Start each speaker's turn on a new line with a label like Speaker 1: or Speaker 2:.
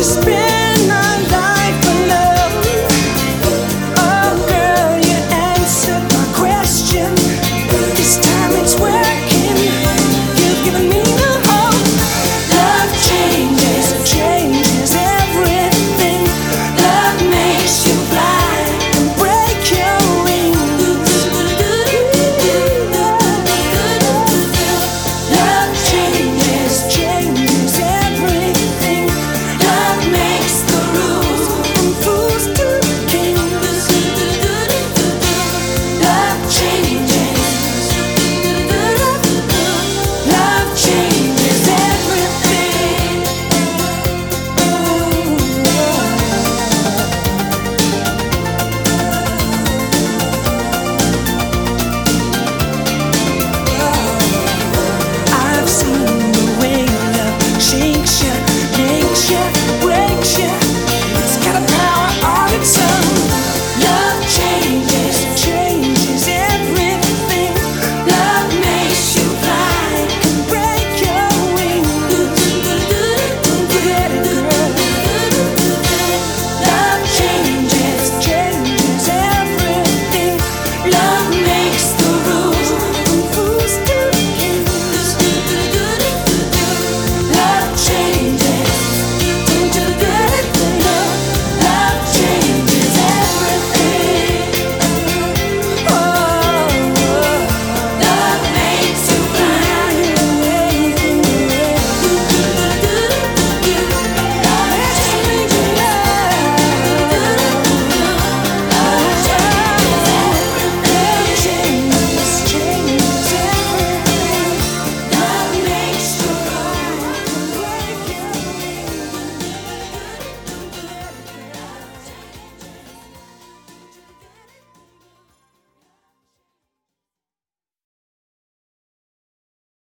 Speaker 1: spend my life alone. Oh girl, you answered my question. This time it's working. You've given me the hope. Love changes everything. Love makes you fly and break your wings. Love changes everything. Love makes the rules from fools to kings. Love changes. Love changes everything. I've seen the way love shakes you, makes you, breaks you.